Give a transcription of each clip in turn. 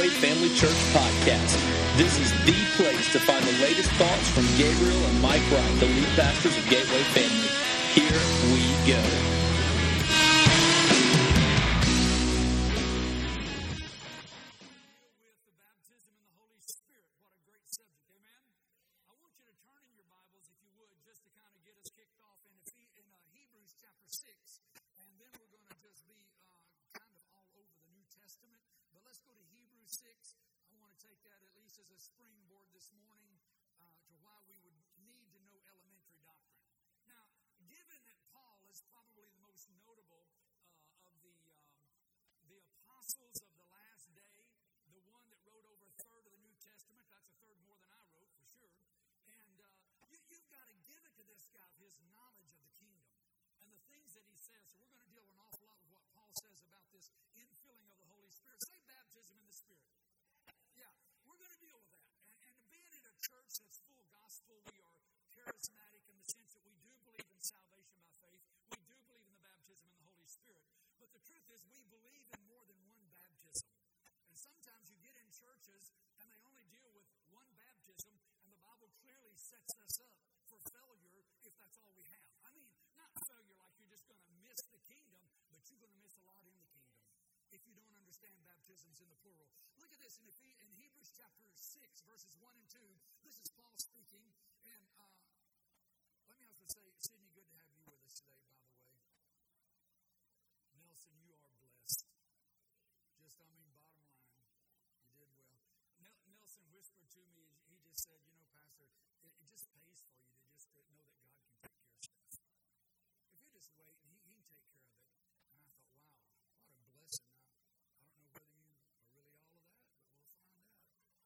Family Church podcast. This is the place to find the latest thoughts from Gabriel and Mike Wright, the lead pastors of Gateway Family. Here we go. With the baptism in the Holy Spirit. What a great subject, amen? I want you to turn in your Bibles, if you would, just to kind of get us kicked off in Hebrews chapter 6. And then we're going to just be kind of all over the New Testament. But let's go to Hebrews 6. I want to take that at least as a springboard this morning to why we would need to know elementary doctrine. Now, given that Paul is probably the most notable of the apostles of the last day, the one that wrote over a third of the New Testament, that's a third more than I wrote for sure, and you've got to give it to this guy of his knowledge of the kingdom and the things that he says. So we're going to deal an awful lot with what Paul says about this infilling of the Holy Spirit. Say baptism in the Spirit. Yeah, we're going to deal with that. And being in a church that's full gospel, we are charismatic in the sense that we do believe in salvation by faith. We do believe in the baptism in the Holy Spirit. But the truth is we believe in more than one baptism. And sometimes you get in churches and they only deal with one baptism, and the Bible clearly sets us up for failure if that's all we have. I mean, not failure like you're just going to miss the kingdom, but you're going to miss a lot in the kingdom if you don't understand baptisms in the plural. Look at this in Hebrews chapter 6, verses 1 and 2. This is Paul speaking. And let me also say, Sydney, good to have you with us today, by the way. Nelson, you are blessed. Bottom line, you did well. Nelson whispered to me, he just said, Pastor, it just pays for you to just know that God can take care of stuff. If you just wait, and he can take care of it. And I thought, wow, what a blessing. I don't know whether you are really all of that, but we'll find out.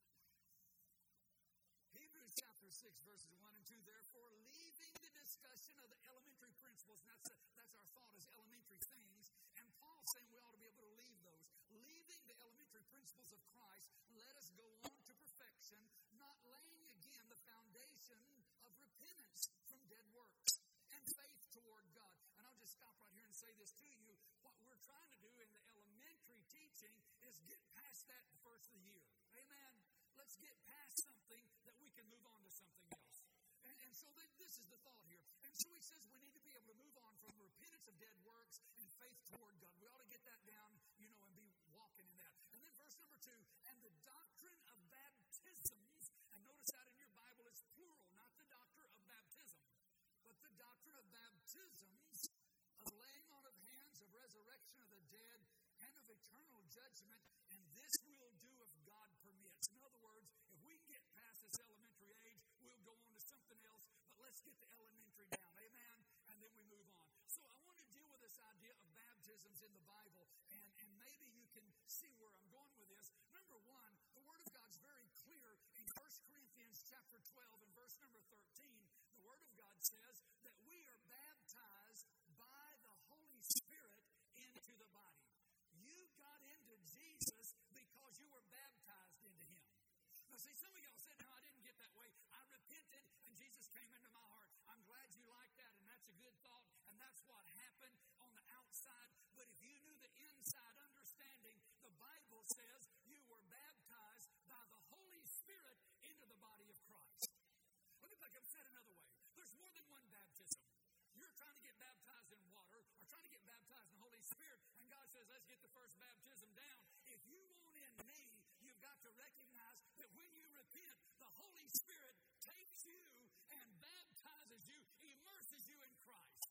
Hebrews chapter 6, verses 1 and 2, therefore, leaving the discussion of the elementary principles, and that's our thought as elementary things, and Paul saying we ought to be able to leave those. Leaving the elementary principles of Christ, let us go on to perfection, not laying again the foundation of repentance from dead works and faith toward God. And I'll just stop right here and say this to you. What we're trying to do in the elementary teaching is get past that the first of the year. Amen? Let's get past something that we can move on to something else. And so this is the thought here. And so he says we need to be able to move on from repentance of dead works and faith toward God. We ought to get that down, and be walking in that. And then verse number 2, and the doctrine of baptisms, and notice that in your Bible is plural, not the doctrine of baptism, but the doctrine of baptisms, of laying on of hands, of resurrection of the dead, and of eternal judgment, and this we'll do if God permits. In other words, if we can get past this elementary age, we'll go on to something else, but let's get the elementary down, amen? And then we move on. So I want to deal with this idea of baptisms in the Bible, and maybe you can see where I'm going with this. Number one, the Word of God's very clear in 1 Corinthians chapter 12 and verse number 13. The Word of God says that we are baptized by the Holy Spirit into the body. You got into Jesus because you were baptized into Him. Now see, some of y'all said, no, I didn't get that way. I repented and Jesus came into my heart. I'm glad you like that, and that's a good thought, and that's what happened on the outside. But if you knew the inside understanding, the Bible says you were baptized by the Holy Spirit into the body of Christ. Let me say it another way. There's more than one baptism. You're trying to get baptized in water or trying to get baptized in the Holy Spirit, and God says, let's get the first baptism down. If you want in me, you've got to recognize that when you repent, the Holy Spirit takes you and baptizes you, immerses you in Christ.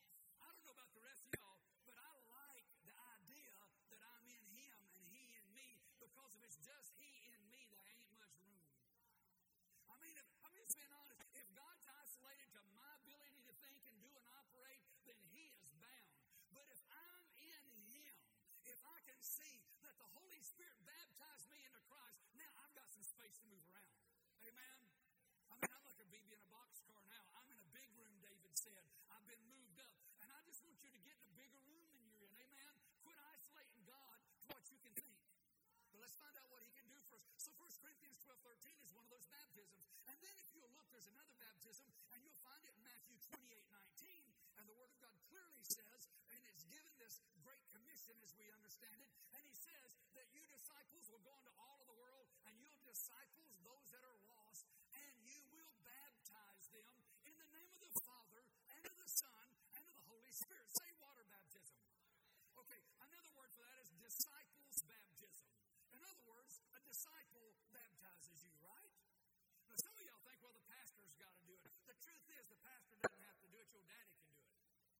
I don't know about the rest of y'all, but I like the idea that I'm in Him and He in me, because if it's just He in me, there ain't much room. I mean, I'm just being honest. If God's isolated to my ability to think and do and operate, then He is bound. But if I'm in Him, if I can see that the Holy Spirit baptized me into Christ, now I've got some space to move around. Amen? I mean, I'm like a baby in a boxcar now. I'm in a big room, David said. I've been moved up. And I just want you to get in a bigger room than you're in. Amen? Quit isolating God to what you can think. But let's find out what He can do for us. So 1 Corinthians 12:13 is one of those baptisms. And then if you'll look, there's another baptism, and you'll find it in Matthew 28:19. And the Word of God clearly says, and it's given this great commission as we understand it, and He says that you disciples disciples will go into all of the world, and you'll disciple those that are lost, and you will baptize them in the name of the Father, and of the Son, and of the Holy Spirit. Say water baptism. Okay, another word for that is disciples baptism. In other words, a disciple baptizes you, right? Now, some of y'all think, well, the pastor's got to do it. The truth is, the pastor doesn't have to do it. Your daddy can do it.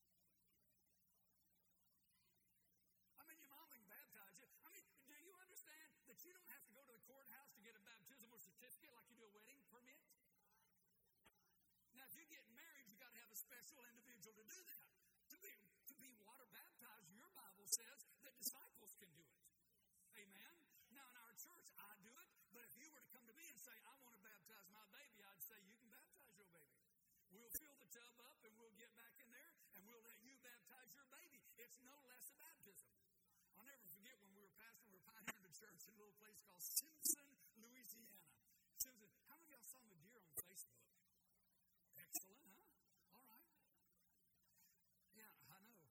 I mean, your mom can baptize you. I mean, do you understand that you don't have to go to the courthouse to get a baptismal certificate like you do a wedding permit? Now, if you get married, you got to have a special individual to do that. To be water baptized, your Bible says that disciples can do it. Amen? Now, in our church, I do it, but if you were to come to me and say, I want to baptize my baby, I'd say, you can baptize your baby. We'll fill the tub up, and we'll get back in there, and we'll let you baptize your baby. It's no less a baptism. I'll never forget when we were pastoring, we were pioneering the church in a little place called Simpson, Louisiana. Simpson. How many of y'all saw my deer on Facebook? Excellent, huh? All right. Yeah, I know.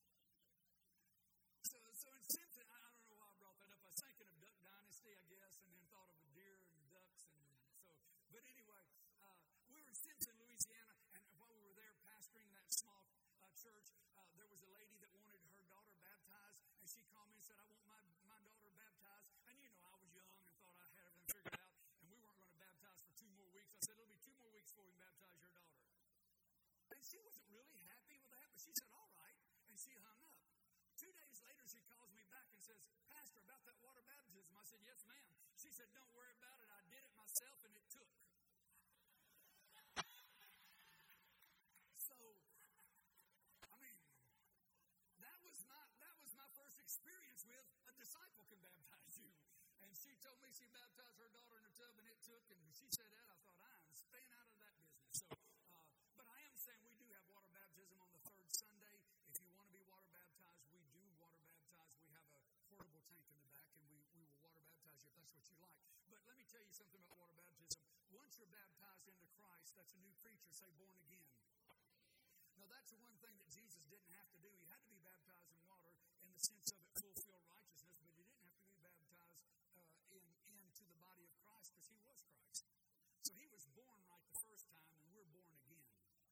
So in Simpson, I don't know why I brought that up. I was thinking of Duck Dynasty, I guess, and then thought of a deer and ducks, and so. But anyway, we were in Simpson, Louisiana, and while we were there pastoring that small church, there was a lady that wanted her daughter baptized, and she called me and said, I want my daughter baptized. And you know, I was young and thought I had everything figured out, and we weren't going to baptize for 2 more weeks. I said, it'll be 2 more weeks before we can baptize your daughter. And she wasn't really happy with that, but she said, all right, and she hung up. 2 days later, she calls me back and says, Pastor, about that water baptism. I said, yes, ma'am. She said, don't worry about it. I did it myself, and it took. So, I mean, that was my first experience with a disciple can baptize you. And she told me she baptized her daughter in the tub, and it took. And when she said that, I thought, I am staying out of that business. So, but I am saying we do have water baptism on the 3rd Sunday. If you want to be water baptized, we do water baptize. We have a portable tank in the back, and we will water baptize you if that's what you like. But let me tell you something about water baptism. Once you're baptized into Christ, that's a new creature. Say, born again. Now, that's the one thing that Jesus didn't have to do. He had to be baptized in water in the sense of it fulfill righteousness, but he didn't have to be baptized into the body of Christ because he was Christ. So he was born right the first time, and we're born again.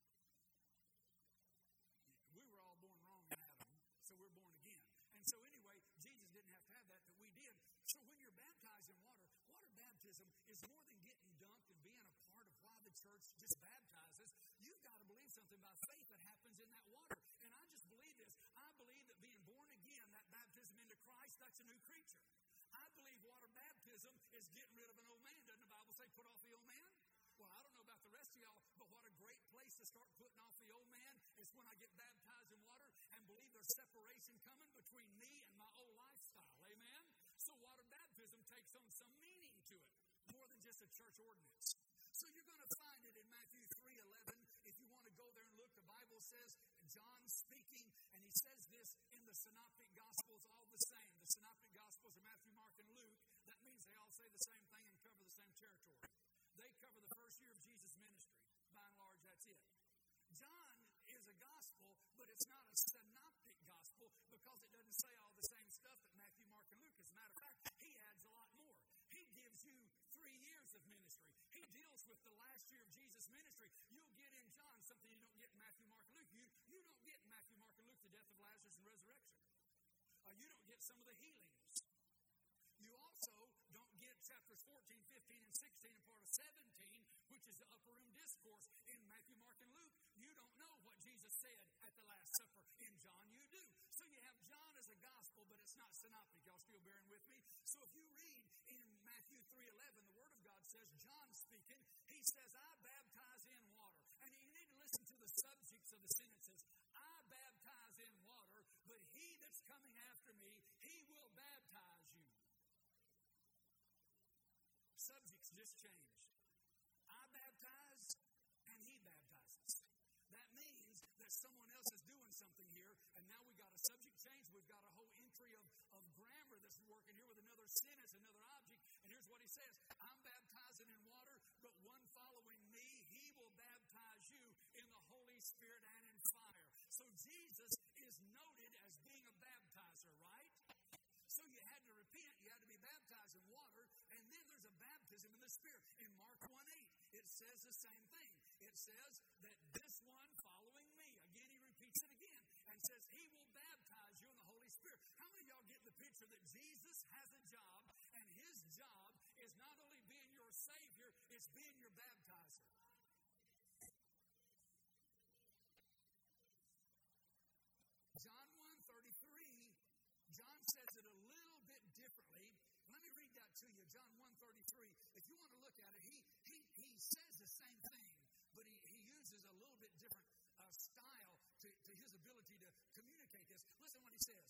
We were all born wrong in Adam, so we're born again. And so anyway, Jesus didn't have to have that, but we did. So when you're baptized in water, water baptism is more than getting dunked and being a part of why the church just baptizes. You've got to believe something by faith that happens in that water. And I just believe this. I believe that being born again, that baptism into Christ, that's a new creature. I believe water baptism is getting rid of an old man. Doesn't the Bible say put off the old man? Well, I don't know about the rest of y'all, but what a great place to start putting off the old man is when I get baptized in water and believe there's separation coming between me and my old lifestyle. Amen? So water baptism takes on some meaning to it, more than just a church ordinance. So you're going to find it in Matthew 3:11. If you want to go there and look, the Bible says, John speaking, and he says this in the Synoptic Gospels all the same. The Synoptic Gospels are Matthew, Mark, and Luke. That means they all say the same thing and cover the same territory. They cover the first year of Jesus' ministry. By and large, that's it. John is a gospel, but it's not a synoptic gospel because it doesn't say all the same stuff that Matthew, Mark, and Luke. As a matter of fact, he adds a lot more. He gives you 3 years of ministry. He deals with the last year of Jesus' ministry. You'll get in John something you don't get in Matthew, Mark, and Luke. You don't get in Matthew, Mark, and Luke the death of Lazarus and resurrection. You don't get some of the healings. You also don't get chapters 14, 15, and 16 and part of 17, which is the upper room discourse in Matthew, Mark, and Luke. You don't know what Jesus said at the Last Supper. In John, you do. So you have John as a gospel, but it's not synoptic. Y'all still bearing with me? So if you read in Matthew 3:11, the Word of God says, John speaking, he says, I baptize in water. And you need to listen to the subjects of the sentences. I baptize in water, but he that's coming after me, he will baptize you. Subjects just changed. I baptize and he baptizes. That means that someone else is doing something here, and now we got a subject change. We've got a whole entry of grammar that's working here with another sentence, another object. And here's what he says. I'm baptizing in water, but one following me, he will baptize you in the Holy Spirit and in fire. So Jesus is noted as being a baptizer, right? So you had to repent, you had to be baptized. Spirit. In Mark 1:8, it says the same thing. It says that this one following me, again he repeats it again, and says he will baptize you in the Holy Spirit. How many of y'all get the picture that Jesus has a job, and his job is not only being your Savior, it's being your baptizer. John 1:33, John says it a little bit differently. Let me read that to you. John 1:33. If you want to look at it, he says the same thing, but he uses a little bit different style to his ability to communicate this. Listen what he says.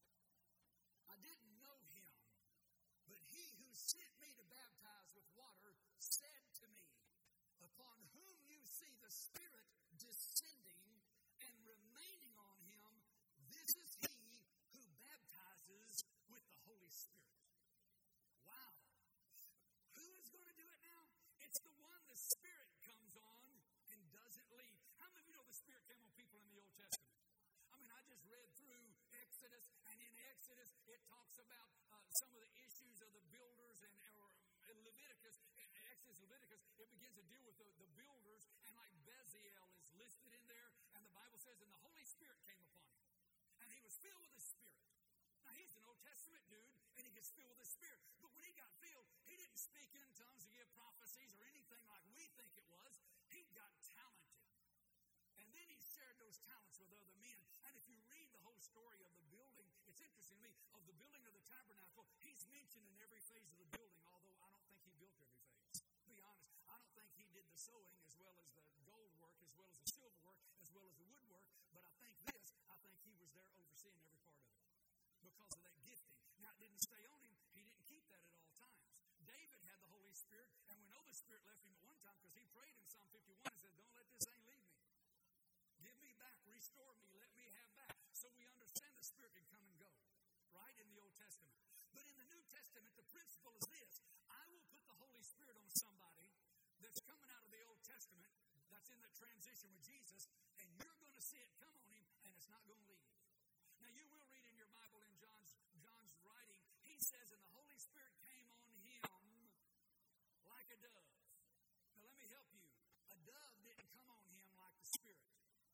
I didn't know him, but he who sent me to baptize with water said to me, upon whom you see the Spirit descending and remaining on him, this is he who baptizes with the Holy Spirit. Wow. Who is going to do it now? It's the one the Spirit comes on and doesn't leave. How many of you know the Spirit came on people in the Old Testament? I mean, I just read through Exodus, and in Exodus, it talks about some of the issues of the builders, and in Leviticus, Exodus, Leviticus, it begins to deal with the builders, and like Bezalel is listed in there, and the Bible says, and the Holy Spirit came upon him, and he was filled with the Spirit. Now, he's an Old Testament dude, and he gets filled with the Spirit. But when he got filled, he didn't speak in tongues to give prophecies or anything like we think it was. He got talented. And then he shared those talents with other men. And if you read the whole story of the building, it's interesting to me, of the building of the tabernacle, he's mentioned in every phase of the building, although I don't think he built every phase. To be honest, I don't think he did the sewing as well as the gold work, as well as the silver work, as well as the woodwork. But I think he was there overseeing every part of it because of that gifting. Now, it didn't stay on him. He didn't keep that at all times. David had the Holy Spirit, and we know the Spirit left him at one time because he prayed in Psalm 51 and said, don't let this thing leave me. Give me back, restore me, let me have back. So we understand the Spirit can come and go, right, in the Old Testament. But in the New Testament, the principle is this. I will put the Holy Spirit on somebody that's coming out of the Old Testament, that's in that transition with Jesus, and you're going to see it come on him, and it's not going to leave. Now, you will read in your Bible in John's writing, he says, and the Holy Spirit came on him like a dove. Now, let me help you. A dove didn't come on him like the Spirit.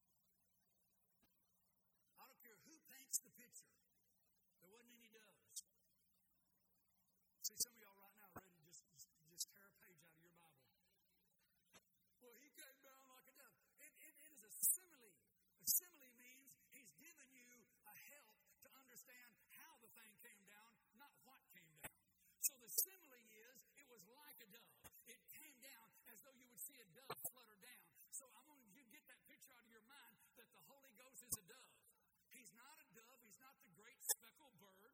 I don't care who paints the picture. There wasn't any doves. See, some of y'all right now are ready to just tear a page out of your Bible. Well, he came down like a dove. It is a simile. A simile means he's given you a help to understand how the thing came down, not what came down. So the simile is, it was like a dove. It came down as though you would see a dove flutter down. So I want you to get that picture out of your mind that the Holy Ghost is a dove. He's not a dove. He's not the great speckled bird.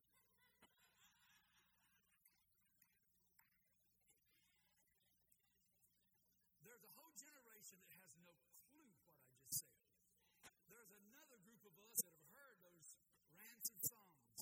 There's a whole generation that has no clue what I just said. There's another group of us that have heard those rancid songs,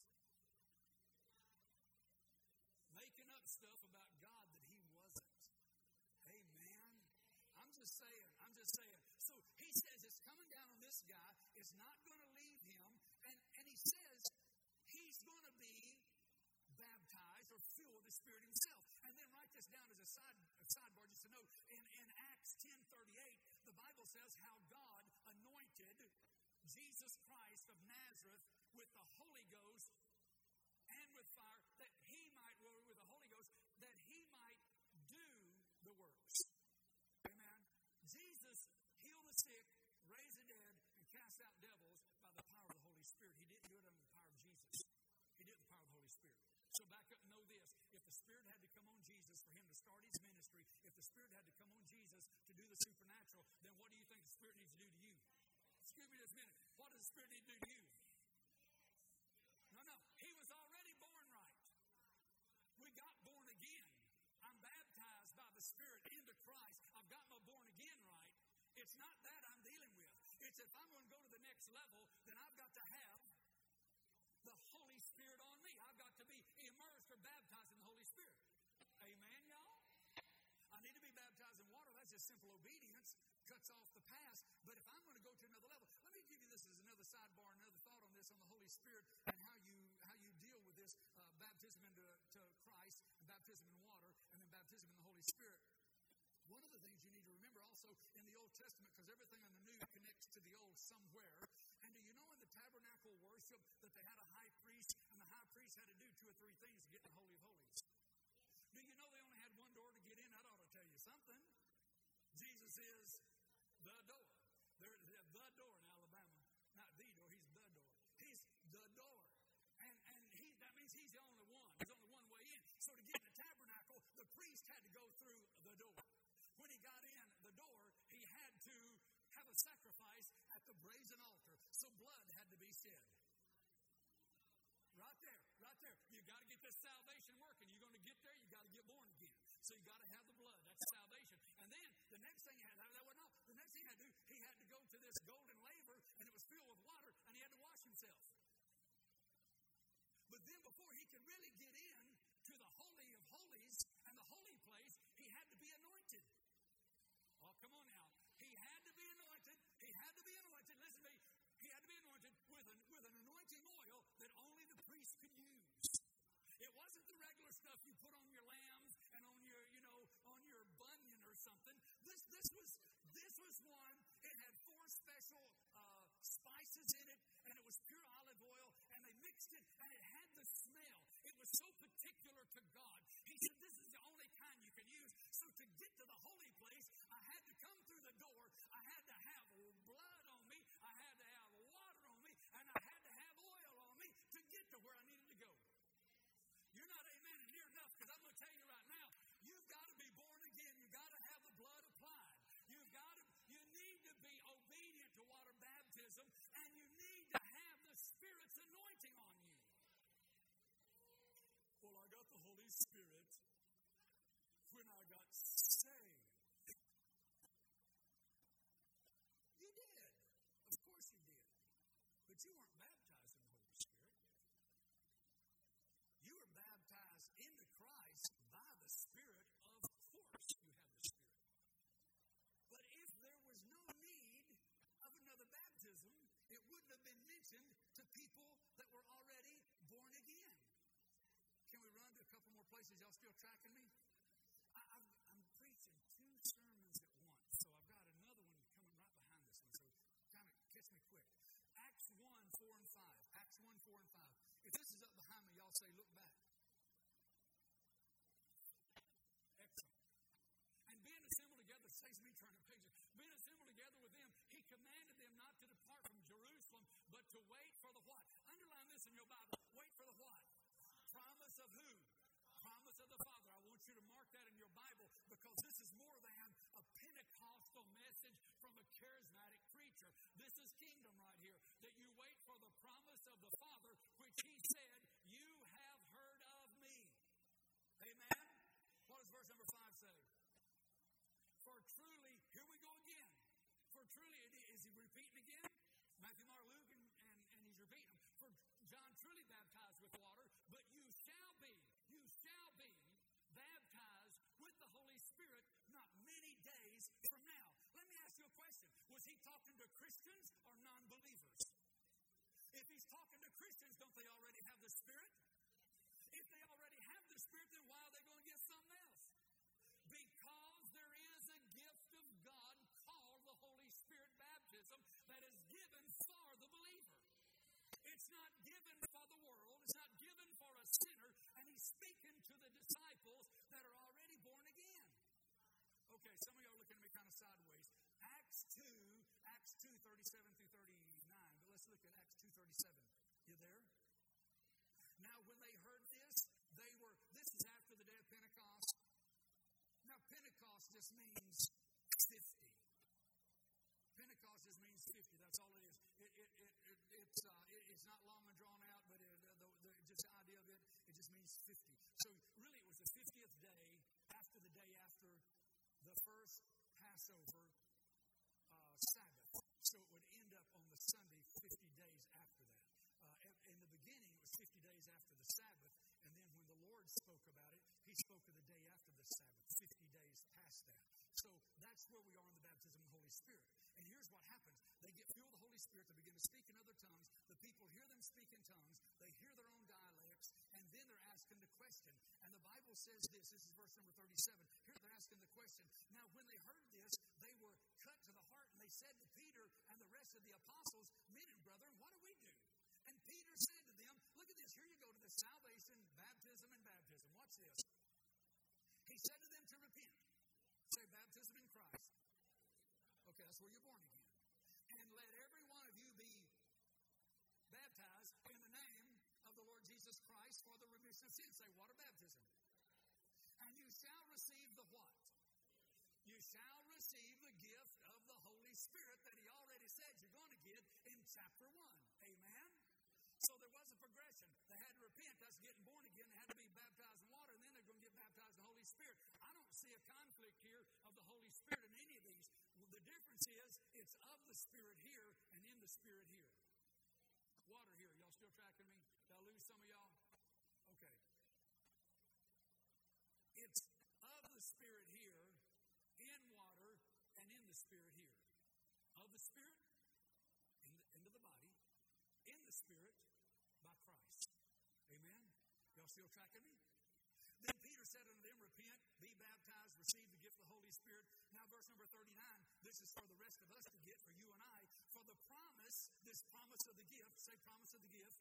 making up stuff about God that he wasn't. Amen. I'm just saying. So he says it's coming down on this guy. It's not going to leave him. And he says he's going to be baptized or filled with the Spirit himself. And then write this down as a sidebar just to note. In Acts 10:38, the Bible says how God anointed Jesus Christ of Nazareth with the Holy Ghost and with fire, that he might, with the Holy Ghost, that he might do the works. Amen. Jesus healed the sick, raised the dead, and cast out devils by the power of the Holy Spirit. He didn't do it under the power of Jesus. He did it with the power of the Holy Spirit. So back up and know this. If the Spirit had to come on Jesus for him to start his ministry, if the Spirit had to come on Jesus to do the supernatural, then what do you think the Spirit needs to do to you? Excuse me just a minute. What does the Spirit need to do to you? No. He was already born right. We got born again. I'm baptized by the Spirit into Christ. I've got my born again right. It's not that I'm dealing with. It's if I'm going to go to the next level, then I've got to have the Holy Spirit on me. I've got to be immersed or baptized in the Holy Spirit. Amen, y'all? I need to be baptized in water. That's just simple obedience. Cuts off the past. But if I'm going to go to another level, let me give you this as another sidebar, another thought on this, on the Holy Spirit and how you deal with this baptism into Christ, and baptism in water, and then baptism baptism in the Holy Spirit, one of the things you need to remember also in the Old Testament, because everything in the New connects to the Old somewhere. And do you know in the tabernacle worship that they had a high priest, and the high priest had to do 2 or 3 things to get in the Holy of Holies? Do you know they only had one door to get in? That ought to tell you something. Jesus is the door. There's the door in Alabama. Not the door, he's the door. He's the door. And that means he's the only one. There's only one way in. So to get in the tabernacle, the priest had to go through the door. When he got in the door, he had to have a sacrifice at the brazen altar. So blood had to be shed. Right there. You got to get this salvation working. You're going to get there, you got to get born again. So you got to have the blood. That's salvation. And then the next thing he had to do, he had to go to this golden laver, and it was filled with water, and he had to wash himself. But then before he could really get in to the Holy of Holies and the holy place, he had to be anointed. Oh, come on now. He had to be anointed. Listen to me. He had to be anointed with an anointing oil that only the priest could use. It wasn't the regular stuff you put on your lambs and on your, on your bunion or something. This was one. It had 4 special spices in it, and it was pure olive oil, and they mixed it, and it had the smell. It was so particular to God. He said, this is the only kind you can use. So to get to the holy place, I had to come through the door. I had to have blood on me. I had to have water on me, and I had to have oil on me to get to where I needed to go. You're not amen near enough, because I'm going to tell you right now, you've got to be born again. You've got to have the blood applied. You need to be obedient to water baptism, and you need to have the Spirit's anointing on you. Well, I got the Holy Spirit when I got saved. You did. Of course you did. But you weren't baptized in the Holy Spirit. You were baptized into Christ by the Spirit. Of course you have the Spirit. But if there was no need of another baptism, it wouldn't have been mentioned to people that were already born again. Can we run to a couple more places? Y'all still tracking me? I'm preaching 2 sermons at once, so I've got another one coming right behind this one, so kind of catch me quick. Acts 1, 4, and 5. Acts 1, 4, and 5. If this is up behind me, y'all say, look back. Excellent. And being assembled together, saves me turning pages. Being assembled together with them, he commanded them not to depart from Jerusalem, but to wait for the what? Underline this in your Bible. Wait for the what? Promise of who? Promise of the Father. I want you to mark that in your Bible, because this is more than a Pentecostal message from a charismatic preacher. This is kingdom right here. That you wait for the promise of the Father, which he said, you have heard of me. Amen? What does verse number 5 say? For truly, here we go again. For truly, is he repeating again? Matthew, Mark, Luke, and he's repeating them. For John truly baptized with water, but you shall be baptized with the Holy Spirit not many days from now. Let me ask you a question. Was he talking to Christians or non-believers? If he's talking to Christians, don't they already have the Spirit? If they already have the Spirit, then why are they going to get something else? Because there is a gift of God called the Holy Spirit baptism that is given for the believer. It's not given for the world. It's not given for a sinner. And he's speaking to the disciples that are already born again. Okay, some of you are looking at me kind of sideways. Acts 2, 37 through 39. But let's look at Acts 2:37. You there? Now, when they heard this is after the day of Pentecost. Now, Pentecost just means 50. Pentecost just means 50. That's all it is. It's not long and drawn out, but just the idea of it just means 50. So really, it was the 50th day after the first Passover Sabbath. So it would end up on the Sunday 50 days after that. In the beginning, it was 50 days after the Sabbath, and then when the Lord spoke about it, he spoke of the day after the Sabbath, 50 days past that. So that's where we are in the baptism of the Holy Spirit. And here's what happens. They get filled with the Holy Spirit. They begin to speak in other tongues. The people hear them speak in tongues. They hear their own dialects. And then they're asking the question. And the Bible says this. This is verse number 37. Here they're asking the question. Now, when they heard this, they were cut to the heart, and they said to Peter and the rest of the apostles, men and brethren, what do we do? And Peter said to them, look at this. Here you go to the salvation, baptism, and baptism. Watch this. He said to them to repent. Say baptism in Christ. Okay, that's where you're born again. And let every one of you be baptized in the name of the Lord Jesus Christ for the remission of sins. Say water baptism. And you shall receive the what? You shall receive the gift of the Holy Spirit that he already said you're going to get in chapter 1. Amen? So there was a progression. They had to repent. That's getting born again. They had to be baptized in water, and then they're going to get baptized in the Holy Spirit. I don't see a conflict here of the Holy Spirit in any of these. The difference is it's of the Spirit here and in the Spirit here. Water here. Y'all still tracking me? Did I lose some of y'all? Okay. It's of the Spirit here, in water, and in the Spirit here. Of the Spirit, into the body, in the Spirit, by Christ. Amen? Y'all still tracking me? Then Peter said unto them, repent, be baptized, receive the gift of the Holy Spirit. Now verse number 39, this is for the rest of us to get, for you and I. For the promise, this promise of the gift, say promise of the gift.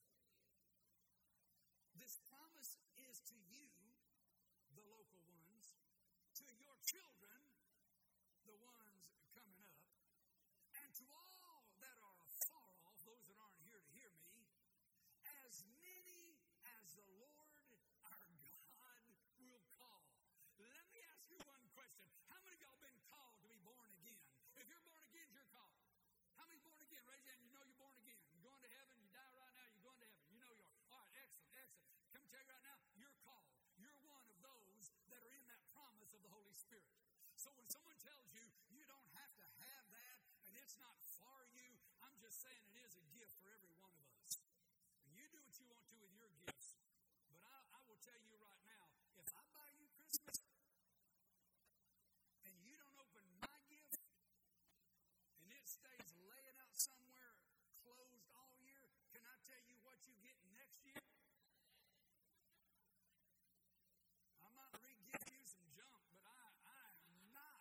This promise is to you, the local ones, to your children, the ones coming up, and to all that are afar off, those that aren't here to hear me, as many as the Lord our God will call. Let me ask you one question. How many of y'all been called to be born again? If you're born again, you're called. How many born again? Raise your hand. You know you're born again. You're going to heaven. You die right now. You're going to heaven. You know you are. All right, excellent, excellent. Come tell you right now, you're called. You're one of those that are in that promise of the Holy Spirit. So when someone tells you, you don't have to have that, and it's not for you, I'm just saying it is a gift for every one of us. And you do what you want to with your gifts. But I will tell you right now, if I buy you Christmas, and you don't open my gift, and it stays laying out somewhere closed all year, can I tell you what you get next year? I might re-gift you some junk, but I am not.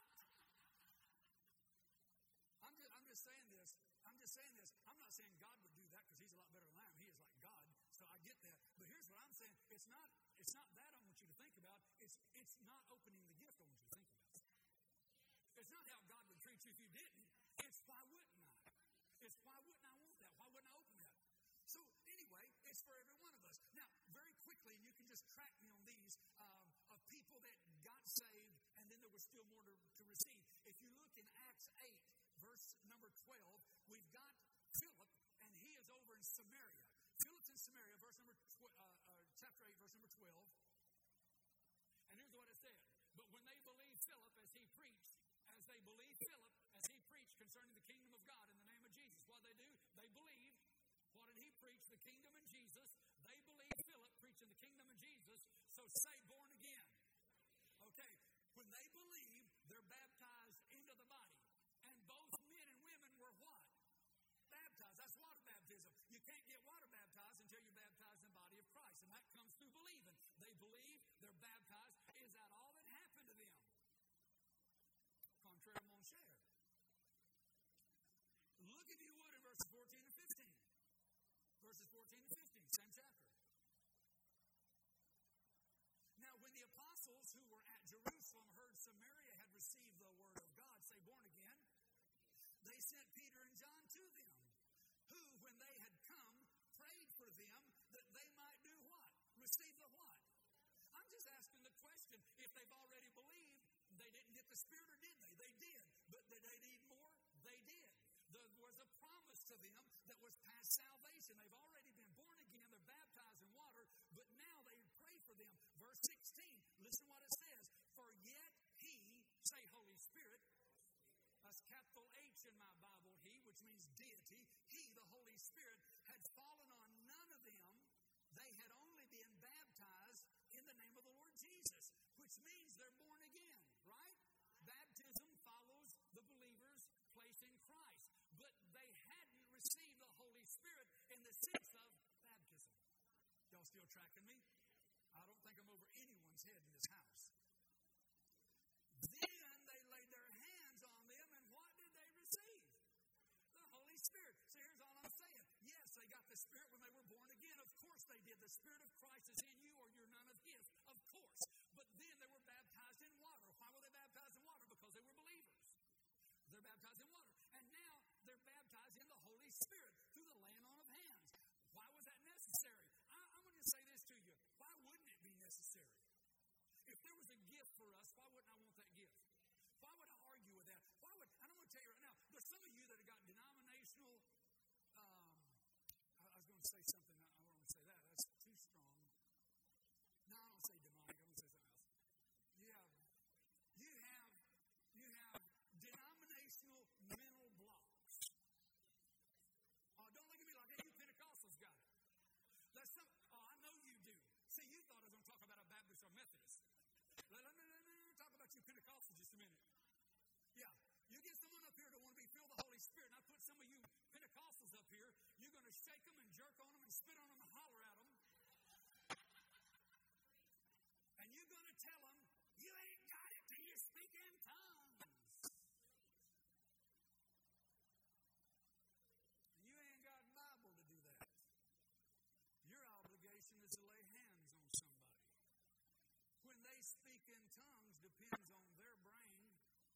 I'm just saying this. I'm not saying God would do that because he's a lot better than I am. He is like God, so I get that. But here's what I'm saying. It's not that I want you to think about. It's not opening the gift I want you to think about. It's not how God would treat you if you didn't. It's why wouldn't I? It's why wouldn't I want that? Why wouldn't I open that? So anyway, it's for every one of us. Now, very quickly, you can just track me on these of people that got saved, and then there was still more to receive. If you look in Acts 8, verse number 12, we've got Philip, and he is over in Samaria. Philip's in Samaria, chapter 8, verse number 12. And here's what it said. But when they believed Philip as he preached concerning the kingdom of God in the name of Jesus, what did they do? They believed. What did he preach? The kingdom in Jesus. They believed Philip preaching the kingdom of Jesus. So say born again. Okay. When they believe, they're baptized into the body. And both men and women were what? Baptized. That's water baptism. You can't get water baptized until you're baptized in the body of Christ. And that comes through believing. They believe, they're baptized. Is that all that happened to them? Contraire to mon cher. Look, if you would, in verses 14 and 15. Verses 14 and 15, same chapter. Now, when the apostles who were at Jerusalem heard Samaria had received the word of God, say born again, they sent Peter and John to them, who, when they had come, prayed for them that they might do what? Receive the what? I'm just asking the question. If they've already believed, they didn't get the Spirit, or did they? They did. But did they need more? They did. There was a promise to them that was past salvation. They've already been born again. They're baptized in water, but now they pray for them. Verse 16, listen what it says. For yet he, say Holy Spirit, that's capital H in my Bible, he, which means deity, he, the Holy Spirit, had fallen on none of them. They had only been baptized in the name of the Lord Jesus, which means they're born again, right? Baptism follows the believer's place in Christ. But they hadn't received the Holy Spirit in the sense of baptism. Y'all still tracking me? I don't think I'm over anyone's head in this house. Then they laid their hands on them, and what did they receive? The Holy Spirit. So here's all I'm saying. Yes, they got the Spirit when they were born again. Of course they did. The Spirit of Christ is in you, or you're none of His. Of course. But then they were baptized in water. Why were they baptized in water? Because they were believers. They're baptized in water. And now they're baptized in the Holy Spirit through the laying on of hands. Why was that necessary? I'm going to say this to you. Why wouldn't it be necessary? If there was a gift for us, why wouldn't I want that gift? Why would I argue with that? Why would I don't want to tell you right now, there's some of you that have got denominational, I was going to say something, I don't want to say that. That's too strong. No, I don't say demonic, I'm going to say something else. You have denominational mental blocks. Oh, don't look at me like that. You Pentecostals got it. I know you do. See, you thought I was going to talk about a Baptist or Methodist. Let me talk about you Pentecostals just a minute. Yeah, you get someone up here that want to be filled with the Holy Spirit, and I put some of you Pentecostals up here, you're going to shake them and jerk on them and spit on them and holler at them. And you're going to tell them, you ain't got it till you speak in tongues. You ain't got Bible to do that. Your obligation is to lay hands on somebody. When they speak in tongues depends on their brain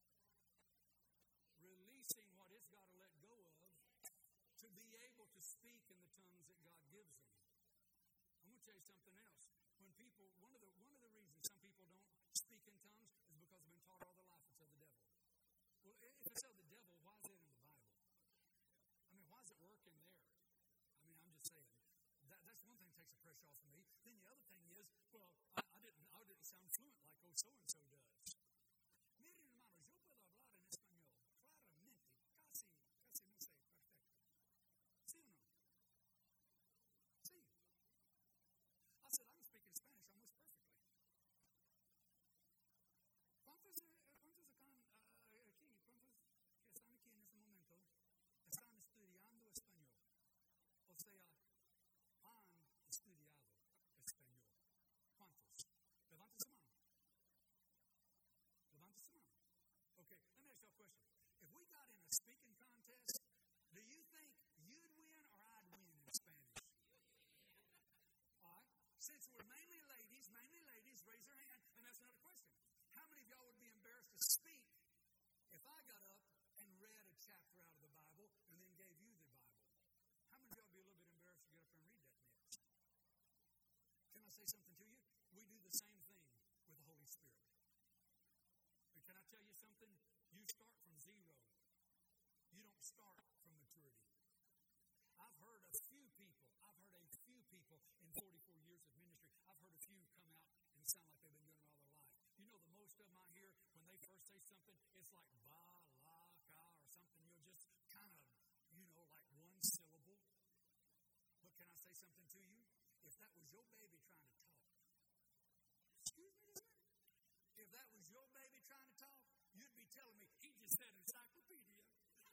releasing what it's got to let go of to be able to speak in the tongues that God gives them. I'm going to tell you something else. When people, one of the reasons some people don't speak in tongues is because they've been taught all their life it's of the devil. Well, if it's of the devil, why is it in the Bible? I mean, why is it working there? I mean, I'm just saying. That's one thing that takes the pressure off of me. Then the other thing is, well, I didn't sound fluent like so-and-so does. Miren, hermanos, yo puedo hablar en español claramente, casi me sé perfecto. ¿Sí o no? Sí. I said, I can speak in Spanish almost perfectly. ¿Cuántos que están aquí en este momento están estudiando español? O sea, han estudiado español. ¿Cuántos? Levante su mano. Levante su mano. Okay, let me ask you a question. If we got in a speaking contest, do you think you'd win or I'd win in Spanish? All right. Since we're mainly ladies, raise your hand, and that's another question. How many of y'all would be embarrassed to speak if I got up and read a chapter out of the Bible and then gave you the Bible? How many of y'all would be a little bit embarrassed to get up and read that next? Can I say something to you? We do the same thing with the Holy Spirit. And can I tell you something? You start from zero. You don't start from maturity. I've heard a few people in 44 years of ministry, I've heard a few come out and sound like they've been doing it all their life. You know, the most of them I hear, when they first say something, it's like ba, la, ka, or something. You'll just kind of, like one syllable. But can I say something to you? If that was your baby trying to talk, excuse me just a minute. If that was your baby trying to talk, you'd be telling me, he just said encyclopedia.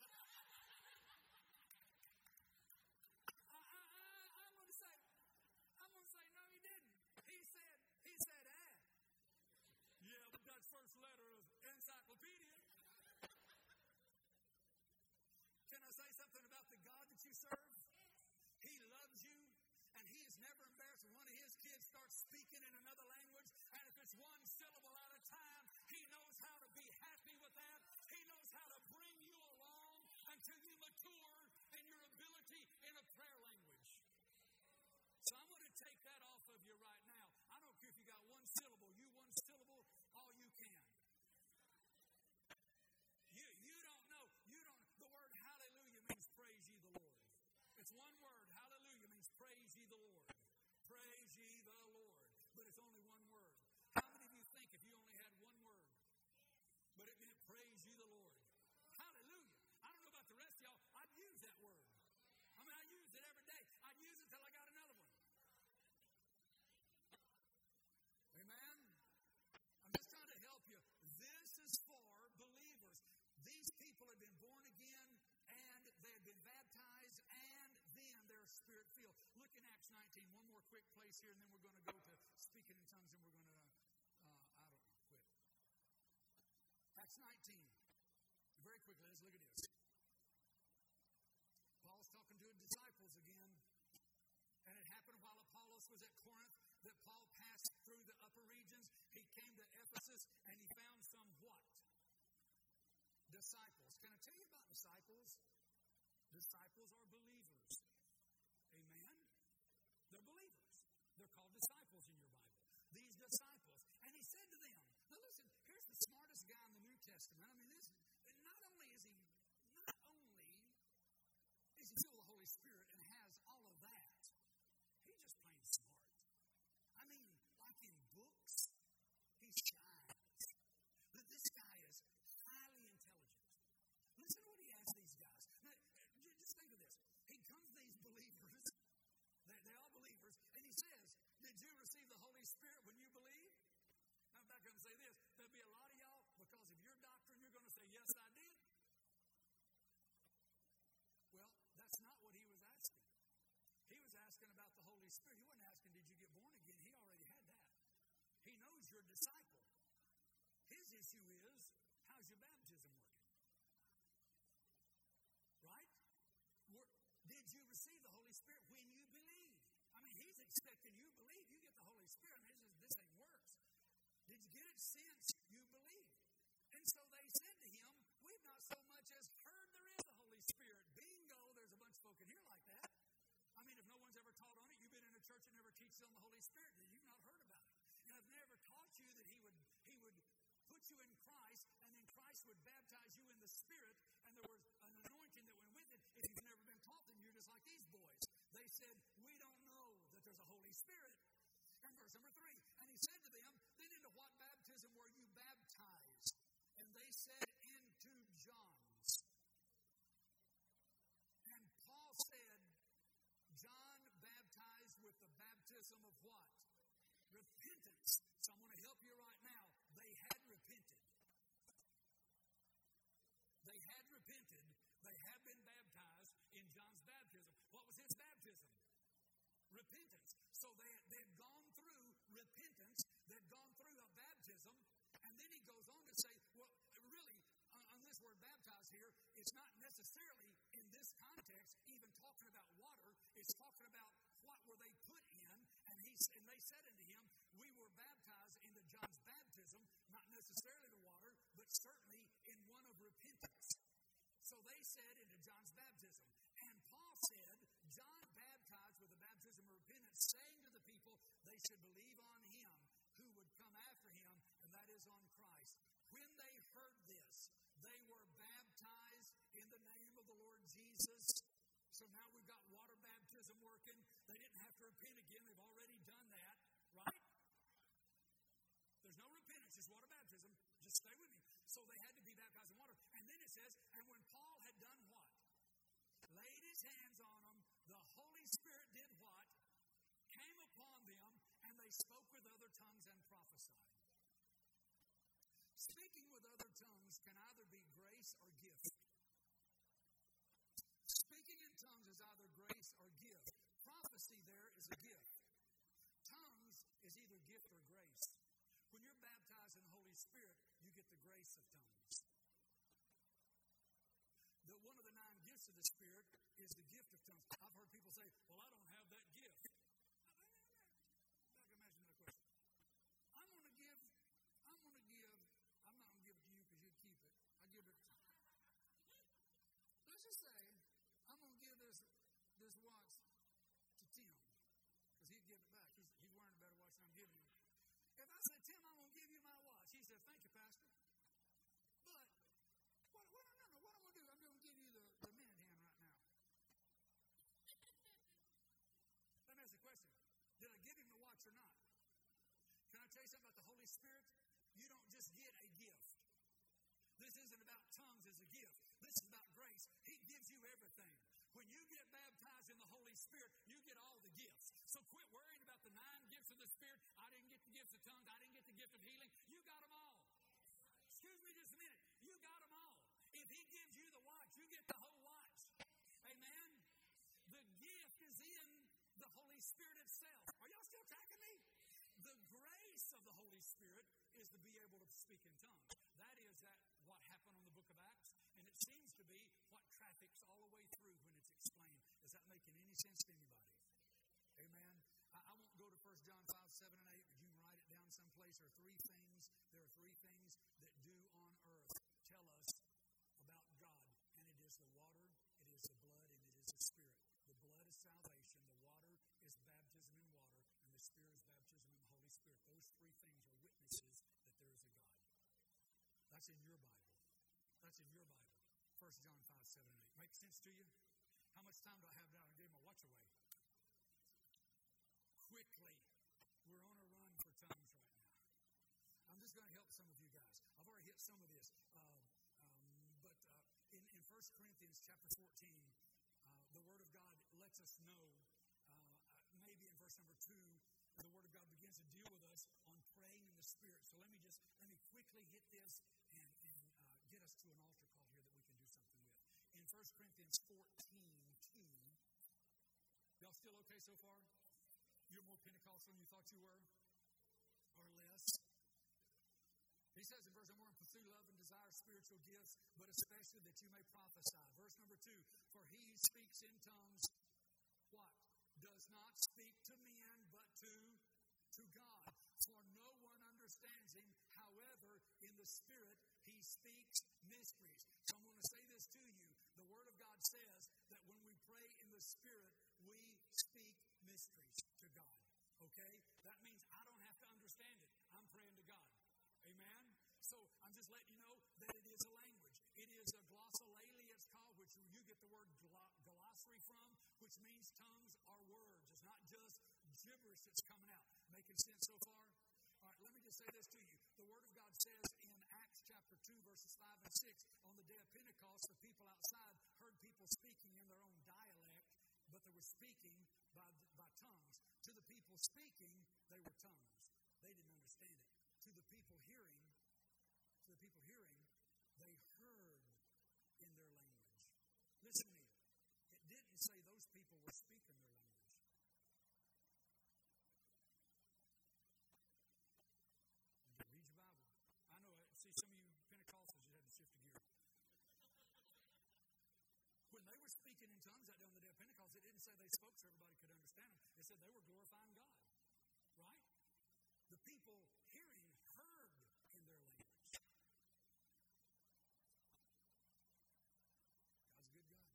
I'm going to say, no, he didn't. He said, yeah, but that first letter of encyclopedia. Can I say something about the God that you serve? He loves you, and he is never embarrassed when one of his kids starts speaking in another language, and if it's one syllable at a time, he knows how to be happy with that. He knows how to bring you along until you mature in your ability in a prayer language. So I'm going to take that off of you right now. I don't care if you got one syllable. You one syllable, all you can. You don't know. The word hallelujah means praise ye the Lord. It's one word. Hallelujah means praise ye the Lord. Praise ye the Lord. But it's only one word. How many of you think if you only had one word, but it meant praise ye the Lord? Hallelujah. I don't know about the rest of y'all. I'd use that word. I mean, I use it every day. I'd use it till I got another one. Amen? I'm just trying to help you. This is for believers. These people have been born again, and they have been baptized, and then they're spirit-filled. Look in Acts 19. One more quick place here, and then we're going to go to speaking in Acts 19. Very quickly, let's look at this. Paul's talking to his disciples again. And it happened while Apollos was at Corinth that Paul passed through the upper regions. He came to Ephesus and he found some what? Disciples. Can I tell you about disciples? Disciples are believers. Amen? They're believers. They're called disciples in your Bible. These disciples. And he said to them, now listen, here's the smartest guy in the New Testament. I mean, not only is he filled with the Holy Spirit and has all of that, he's just plain smart. I mean, like in books, he shines. But this guy is highly intelligent. Listen to what he asks these guys. Now, just think of this. He comes to these believers. They're all believers. And he says, did you receive the Holy Spirit when you believe? I'm not going to say this. There'll be a lot of y'all, because of your doctrine, you're going to say, yes, I did. Well, that's not what he was asking. He was asking about the Holy Spirit. He wasn't asking, did you get born again? He already had that. He knows you're a disciple. His issue is, how's your baptism working? Right? Did you receive the Holy Spirit when you believe? I mean, he's expecting you believe. You get the Holy Spirit. I mean, this thing works. Did you get it since you believe? And so they said to him, we've not so much as heard there is a Holy Spirit. Bingo, there's a bunch of folk in here like that. I mean, if no one's ever taught on it, you've been in a church that never teaches on the Holy Spirit, then you've not heard about it. And I've never taught you that he would put you in Christ, and then Christ would baptize you in the Spirit, and there was an anointing that went with it. If you've never been taught, then you're just like these boys. They said, we don't know that there's a Holy Spirit. And verse number 3, and he said to them, then into what baptism were you baptized? And they said, into John's. And Paul said, John baptized with the baptism of what? Repentance. So I'm going to help you right now. They had repented. They had repented. They have been baptized in John's baptism. What was his baptism? Repentance. So they had gone through repentance. They'd gone through a baptism. And then he goes on to say, well, really, on this word baptized here, it's not necessarily in this context even talking about water. It's talking about what were they put in. And they said unto him, we were baptized into John's baptism, not necessarily the water, but certainly in one of repentance. So they said into John's baptism. And Paul said, John baptized with the baptism of repentance, saying to the people, they should believe on him who would come after him, and that is on Christ. When they heard this, they were baptized in the name of the Lord Jesus. So now we've got water baptism working. They didn't have to repent again. They've already done that, right? There's no repentance, just water baptism. Just stay with me. So they had to be baptized in water. And then it says, and when Paul had done what? Laid his hands on them, the Holy Spirit did what? Came upon them, and they spoke with other tongues and prophesied. Speaking with other tongues can either be grace or gift. Speaking in tongues is either grace or gift. Prophecy there is a gift. Tongues is either gift or grace. When you're baptized in the Holy Spirit, you get the grace of tongues. One of the 9 gifts of the Spirit is the gift of tongues. I've heard people say, well, I don't have that gift. Back, imagine that question. I'm not going to give it to you because you'd keep it. I give it. Let's just say, I'm going to give this watch to Tim because he'd give it back. He's wearing a better watch than I'm giving him. If I said, Tim, I'm going to give you my watch, he said, thank you, Pastor. But what I'm going to do, I'm going to give you the minute hand right now. Let me ask the question. Did I give him the watch or not? Can I tell you something about the Holy Spirit? You don't just get a gift. This isn't about tongues as a gift. This is about grace. He gives you everything. When you get baptized in the Holy Spirit, you get all the gifts. So quit worrying about the 9 gifts of the Spirit. I didn't get the gift of tongues. I didn't get the gift of healing. You got them all. Excuse me just a minute. You got them all. If he gives you the watch, you get the whole watch. Amen? The gift is in the Holy Spirit itself. Are y'all still tracking me? The grace of the Holy Spirit is to be able to speak in tongues. That is that graphics all the way through when it's explained. Is that making any sense to anybody? Amen. I won't go to 1 John 5, 7, and 8, but you can write it down someplace. There are three things that do on earth tell us about God. And it is the water, it is the blood, and it is the Spirit. The blood is salvation, the water is baptism in water, and the Spirit is baptism in the Holy Spirit. Those three things are witnesses that there is a God. That's in your Bible. That's in your Bible. 1 John 5, 7, and 8. Make sense to you? How much time do I have now? I gave my watch away. Quickly. We're on a run for tongues right now. I'm just going to help some of you guys. I've already hit some of this. But in 1 Corinthians chapter 14, the Word of God lets us know, maybe in verse number 2, the Word of God begins to deal with us on praying in the Spirit. So let me quickly hit this and get us to an altar call here that we can do something with. In 1 Corinthians 14:2, y'all still okay so far? You're more Pentecostal than you thought you were? Or less? He says in verse number 1, pursue love and desire spiritual gifts, but especially that you may prophesy. Verse number 2, for he speaks in tongues, what? Does not speak to men, but to God. For no one understands him. However, in the Spirit, he speaks mysteries. So I'm going to say this to you. The Word of God says that when we pray in the Spirit, we speak mysteries to God. Okay? That means I don't have to understand it. I'm praying to God. Amen? So I'm just letting you know that it is a language. It is a glossolalia, it's called, which you get the word glossary from, which means tongues are words. It's not just gibberish that's coming out. Making sense so far? All right, let me just say this to you. The Word of God says in Acts chapter 2, verses 5 and 6, on the day of Pentecost, the people outside heard people speaking in their own dialect, but they were speaking by tongues. To the people speaking, they were tongues. They didn't understand it. To the people hearing, they heard in their language. Listen to me. It didn't say those people were speaking their language. Read your Bible. I know, see, some of you Pentecostals, you had to shift a gear. When they were speaking in tongues that day on the day of Pentecost, it didn't say they spoke so everybody could understand them. It said they were glorifying God. Right? The people hearing heard in their language. God's a good God.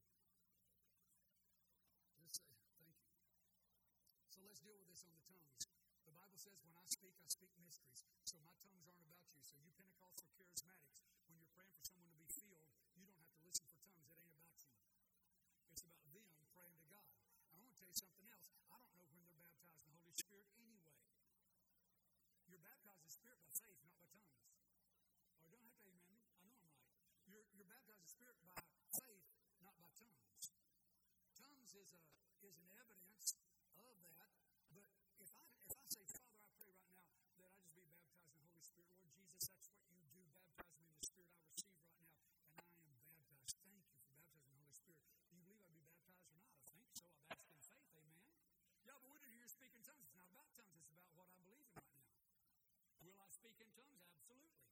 Just say, thank you. So let's deal with this on the tongues. The Bible says, when I speak mysteries. So my tongues aren't about you. So you Pentecostal charismatics, when you're praying for someone to be filled, you don't have to listen for tongues. It ain't about you. It's about them praying to God. And I want to tell you something else. I don't know when they're baptized in the Holy Spirit anyway. You're baptized in the Spirit by faith, not by tongues. Or don't have to amen me. I know I'm right. You're baptized in the Spirit by faith, not by tongues. Tongues is an evidence of that. But if I say, Father, I pray right now that I just be baptized in the Holy Spirit. Lord Jesus, that's what you do. Baptize me in the Spirit. I receive right now, and I am baptized. Thank you for baptizing the Holy Spirit. Do you believe I'd be baptized or not? I think so. I've asked in faith. Amen. Yeah, but when did you speak in tongues? It's not about tongues. It's about what I believe in right now. Will I speak in tongues? Absolutely.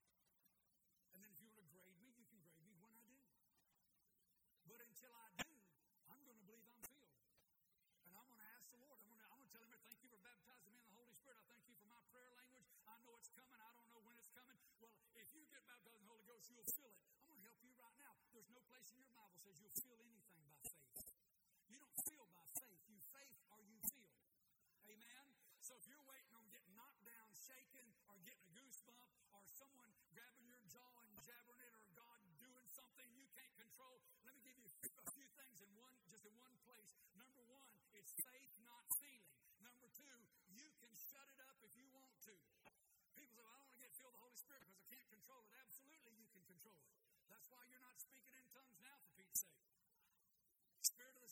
And then if you want to grade me, you can grade me when I do. But until I do, I'm going to believe I'm filled. And I'm going to ask the Lord. I'm going to tell him, thank you for baptizing me in the Holy Spirit. I thank you for my prayer language. I know it's coming. I don't know when it's coming. Well, if you get baptized in the Holy Ghost, you'll feel it. I'm going to help you right now. There's no place in your Bible says you'll feel anything by faith. You don't feel by faith. You faith or you feel. Amen? So if you're waiting on getting knocked down, shaken, or getting a goosebump, or someone grabbing your jaw and jabbering it, or God doing something you can't control, let me give you a few things in one place. Number one, it's faith, not feeling. Number two, you can shut it up if you want to. People say, well, I don't want to get filled with the Holy Spirit because I can't control it. Absolutely, you can control it. That's why you're not speaking in tongues now, for Pete's sake. Spirit of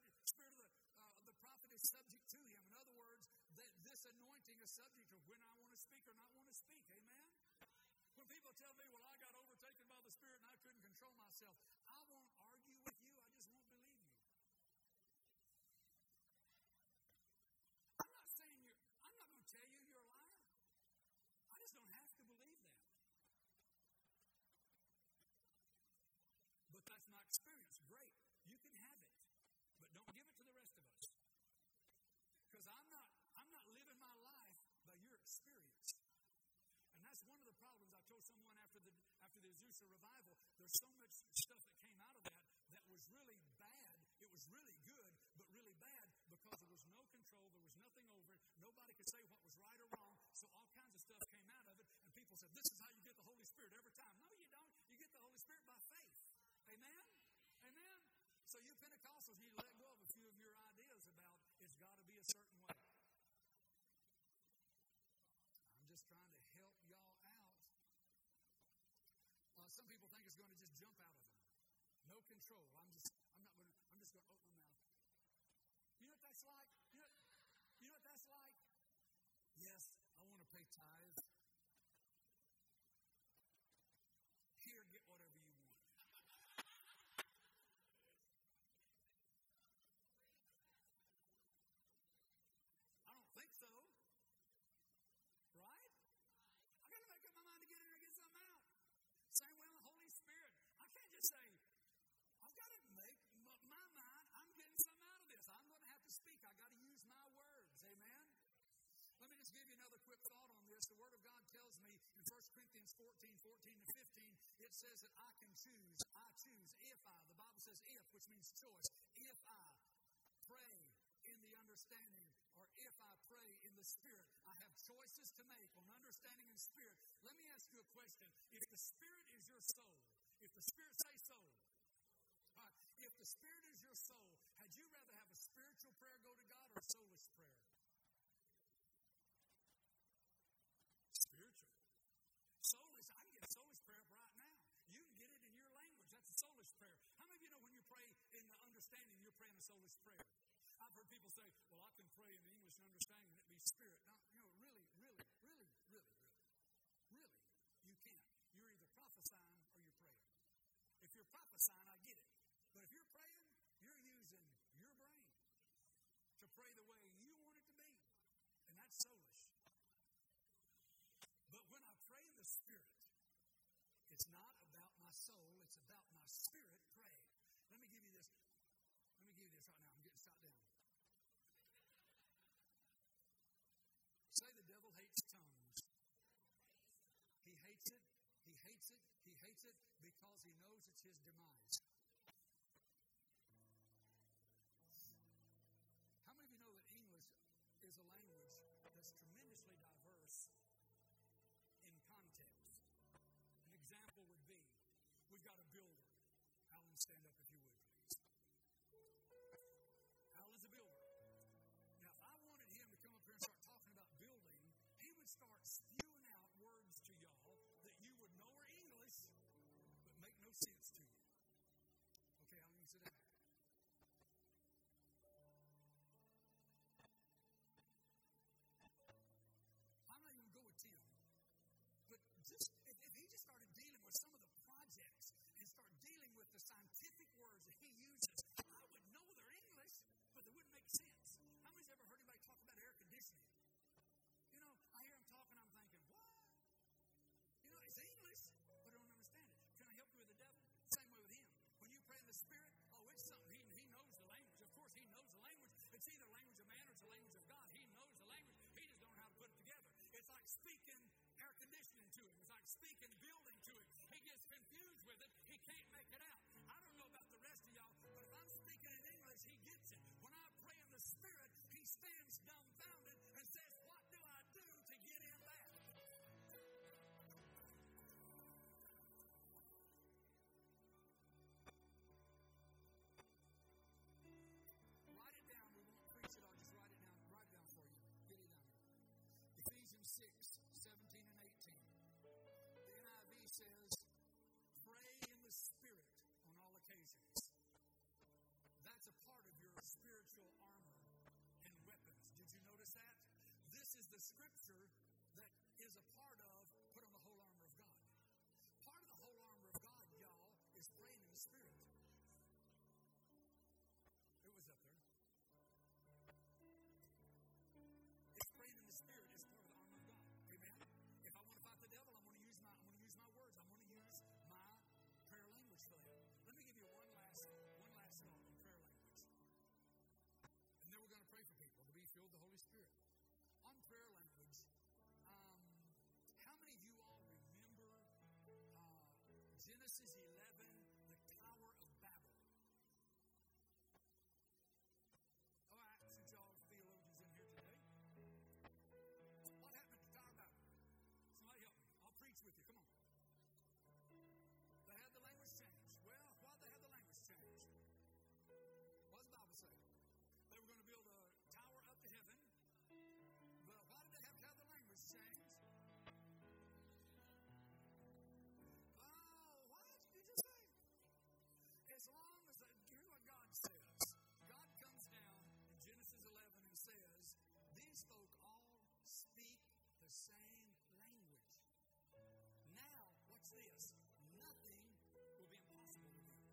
the prophet is subject to him. In other words, this anointing is subject to when I want to speak or not want to speak. Amen? When people tell me, well, I got overtaken by the Spirit and I couldn't control myself, I won't argue with you. I just won't believe you. I'm not going to tell you you're a liar. I just don't have to believe that. But that's my experience. Great. experience. And that's one of the problems. I told someone after the Azusa revival, there's so much stuff that came out of that was really bad. It was really good, but really bad because there was no control. There was nothing over it. Nobody could say what was right or wrong. So all kinds of stuff came out of it. And people said, this is how you get the Holy Spirit every time. No, you don't. You get the Holy Spirit by faith. Amen? Amen? So you Pentecostals need to let go of a few of your ideas about it's got to be a certain way. I'm just trying to help y'all out. Some people think it's going to just jump out of them. No control. I'm just going to open my mouth. You know what that's like? You know what that's like? Yes, I want to pay tithes. Here, get whatever you want. I don't think so. Right? I got to make up my mind to get in there and get something out. Same way with the Holy Spirit. I can't just say, I've got to make my mind, I'm getting something out of this. I'm going to have to speak. I've got to use my words. Amen? Let me just give you another quick thought on this. The Word of God tells me in 1 Corinthians 14 to 15, it says that I can choose. I choose if I. The Bible says if, which means choice. If I pray in the understanding, or if I pray in the Spirit, I have choices to make on understanding and Spirit. Let me ask you a question. If the Spirit is your soul, if the Spirit say soul, if the Spirit is your soul, had you rather have a spiritual prayer go to God or a soulish prayer? Spiritual. Soulish, I can get a soulish prayer right now. You can get it in your language. That's a soulish prayer. How many of you know when you pray in the understanding, you're praying a soulish prayer? I've heard people say, well, I can pray in the English and understanding and it be Spirit. No, really, you can't. You're either prophesying or you're praying. If you're prophesying, I get it. But if you're praying, you're using your brain to pray the way you want it to be. And that's soulish. But when I pray in the Spirit, it's not about my soul, it's about my spirit praying. Let me give you this. Let me give you this right now. I'm getting shot down. Say the devil hates tongues. He hates it. He hates it. He hates it because he knows it's his demise. How many of you know that English is a language that's tremendously diverse in context? An example would be, we've got a builder. Alan, stand up if you would, please. Alan's a builder. Now, if I wanted him to come up here and start talking about building, he would start spewing out words to y'all that you would know are English, but make no sense to you. Okay, Alan, you sit down. I'm not even going to go with Tim. But just if he just started dealing with some of the projects and start dealing with the scientific words that he uses, I would know they're English, but they wouldn't make sense. How many's ever heard anybody talk about air conditioning? You know, I hear him talking, I'm thinking, what? You know, it's English, but I don't understand it. Can I help you with the devil? Same way with him. When you pray in the Spirit, it's something. He knows the language. Of course, he knows the language. It's either the language of man or it's the language of God. He knows the language. He just don't know how to put it together. It's like speaking air conditioning to him. It's like speaking building to him. He gets confused with it. He can't make it out. I don't know about the rest of y'all, but if I'm speaking in English, he gets it. When I pray in the Spirit, he stands dumbfounded and says, what do I do to get in that? Write it down. We won't preach it. I'll just write it down. Write it down for you. Get it down. Ephesians 6:17 and 18. The NIV says, pray in the Spirit on all occasions. That's a part of your spiritual armor and weapons. Did you notice that? This is the scripture that is a part of put on the whole armor of God. Part of the whole armor of God, y'all, is praying in the Spirit. It was up there. It's praying in the Spirit is part of the armor of God. Amen? If I want to fight the devil, I'm going to use my words. I'm going to use my prayer language for that. Let me give you one last thought on prayer language. And then we're going to pray for people to be filled with the Holy Spirit. On prayer language, I change? Oh, what did you just say? As long as, here's what God says. God comes down in Genesis 11 and says, these folk all speak the same language. Now, watch this. Nothing will be impossible with you.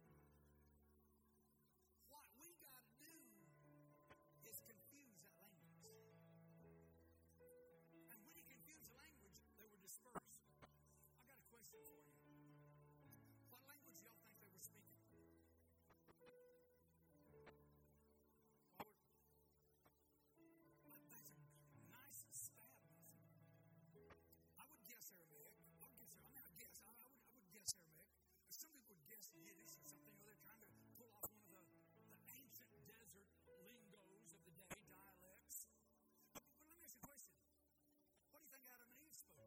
What we got to do is confuse that language. And when he confused the language, they were dispersed. I got a question for you. What language do y'all think they were speaking? That's a nice stab. I would guess Aramaic. I would guess Aramaic. Some people would guess Yiddish or something, or they're trying to pull off one of the ancient desert lingos of the day, dialects. But let me ask you a question. What do you think Adam and Eve spoke?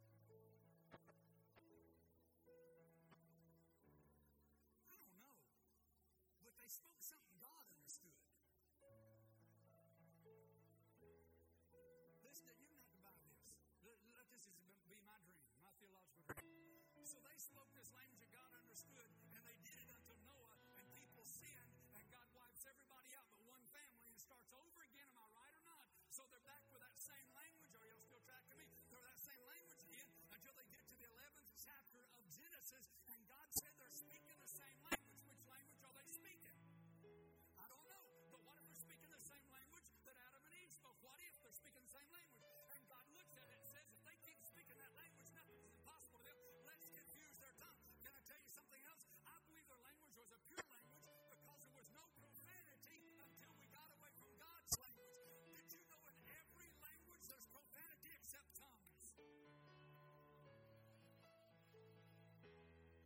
I don't know. But they spoke something God understood. Listen, you don't have to buy this. Let this be my dream, my theological dream. So they spoke this language that God understood, and they did it until Noah, and people sinned, and God wipes everybody out but one family and starts over again. Am I right or not? So they're back with that same language. Are y'all still tracking me? They're that same language again until they get to the 11th chapter of Genesis, and God said they're speaking the same language. Which language are they speaking? I don't know. But what if they're speaking the same language that Adam and Eve spoke? What if they're speaking the same language? And God looks at it and says, if they keep speaking that language, nothing is impossible to them. Let's confuse their tongue. Can I tell you something else? I believe their language was a pure language because there was no profanity until we got away from God's language. Did you know in every language there's profanity except tongues?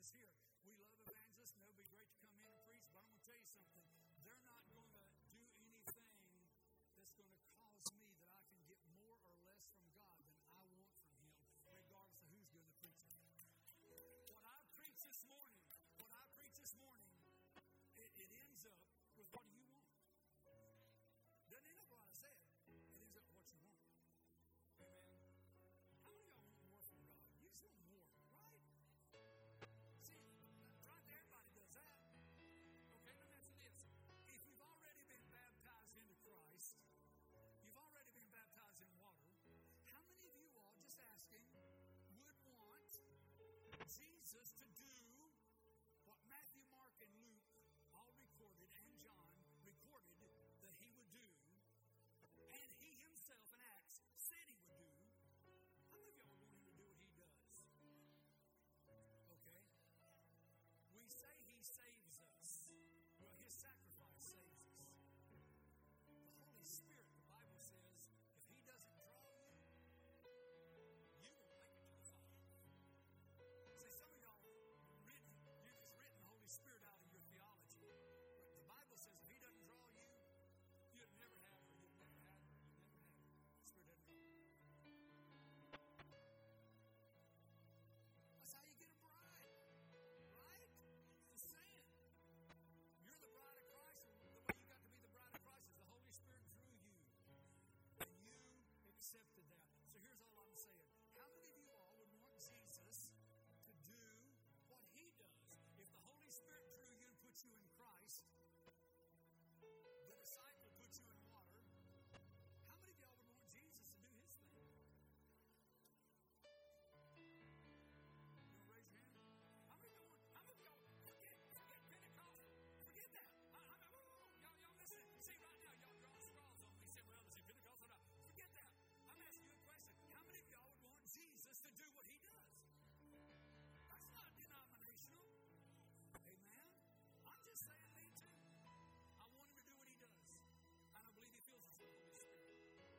evangelists here. We love evangelists, and it would be great to come in and preach, but I'm going to tell you something. They're not going to do anything that's going to cause me that I can get more or less from God than I want from Him, regardless of who's doing the preaching. What I preach this morning, it ends up with what do you want? Doesn't end up what I said. It ends up with what you want. Amen. How many of y'all want more from God? You just want more, right? See, right there, everybody does that. Okay, let me answer this. If you've already been baptized into Christ, you've already been baptized in water, how many of you all, just asking, would want Jesus to do what Matthew, Mark, and Luke all recorded, and John recorded that He would do, and He Himself in Acts said He would do? How many of y'all would want Him to do what He does? Okay? We say He saves us. Well, His sacrifice saves us. The Holy Spirit, the Bible says, if He doesn't draw you, you won't make it to the Father. See, some of y'all you've just written the Holy Spirit out of your theology. But the Bible says if He doesn't draw you, you'd never have her. You'd never have her. You'd never have her. The Spirit doesn't draw you. That's how you get a bride, right? It's the saying. You're the bride of Christ, and the way you got to be the bride of Christ is the Holy Spirit drew you, and you accepted that. So here's all I'm saying. How many of you all would want Jesus to do what He does? If the Holy Spirit drew you and put you in Christ, the disciple put you in water, how many of y'all would want Jesus to do His thing? You want to raise your hand? How many of y'all forget Pentecost? Forget that. Y'all listen. See, right now, y'all drawing straws on me. Say, well, is it Pentecost or not? Forget that. I'm asking you a question. How many of y'all would want Jesus to do what He does? That's not denominational. Amen? I'm just saying me too. I want Him to do what He does. And I believe He fills us with the Holy Spirit.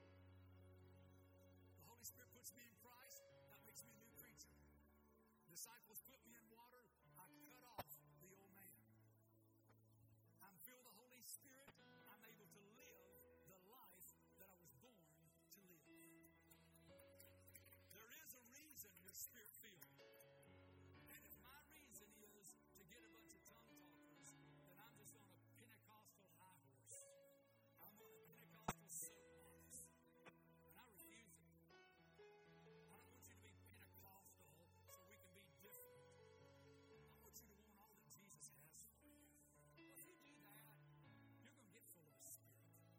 The Holy Spirit puts me in Christ. That makes me a new creature. Disciples put me in water. I cut off the old man. I'm filled with the Holy Spirit. I'm able to live the life that I was born to live. There is a reason you're Spirit-filled. And if my reason is to get a bunch of tongue talkers, then I'm just on a Pentecostal high horse. I'm on a Pentecostal soapbox. And I refuse it. I don't want you to be Pentecostal so we can be different. I want you to want all that Jesus has for you. Well, if you do that, you're going to get full of the Spirit.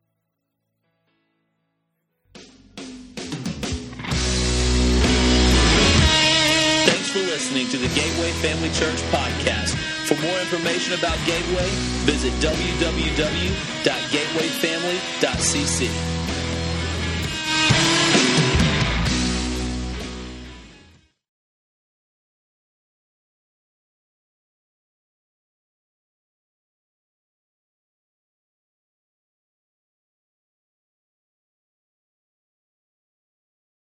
Thanks for listening to the Gateway Family Church podcast. For more information about Gateway, visit www.gatewayfamily.cc.